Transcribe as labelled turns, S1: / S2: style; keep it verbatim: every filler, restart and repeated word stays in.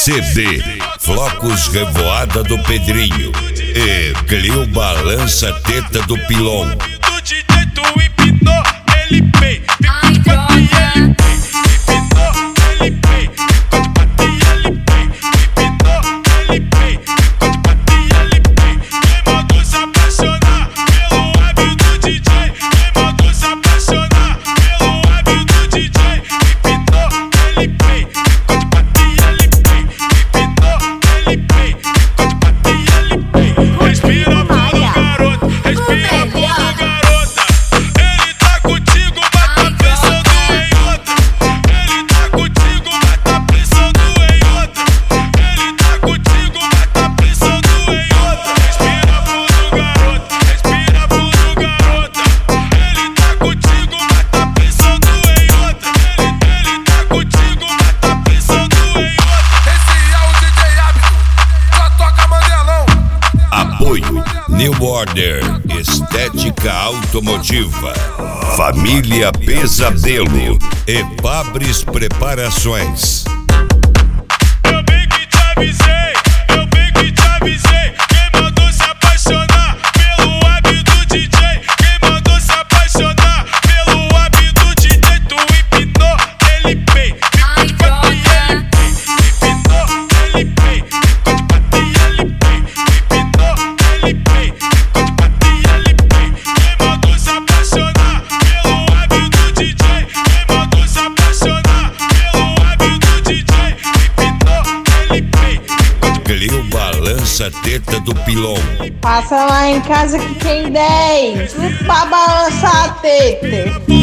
S1: C D Flocos Revoada do Pedrinho e Cleo Balança Teta do Pilon.
S2: Do D J tu empinou, ele pei.
S3: Ai, droga.
S1: New Order, estética automotiva, Família Pesadelo e Pabris Preparações.
S2: Eu bem que te avisei, eu bem que te avisei. Quem mandou se apaixonar pelo hábito do D J? Quem mandou se apaixonar pelo hábito do D J? Tu empinou, ele pei.
S3: Ai, droga.
S1: Cleo Balança Teta do Pilon.
S4: Passa lá em casa que tem dez pra balançar a teta.